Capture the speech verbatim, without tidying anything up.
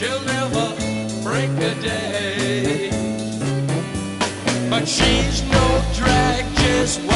she'll never break a day. But she's no drag, just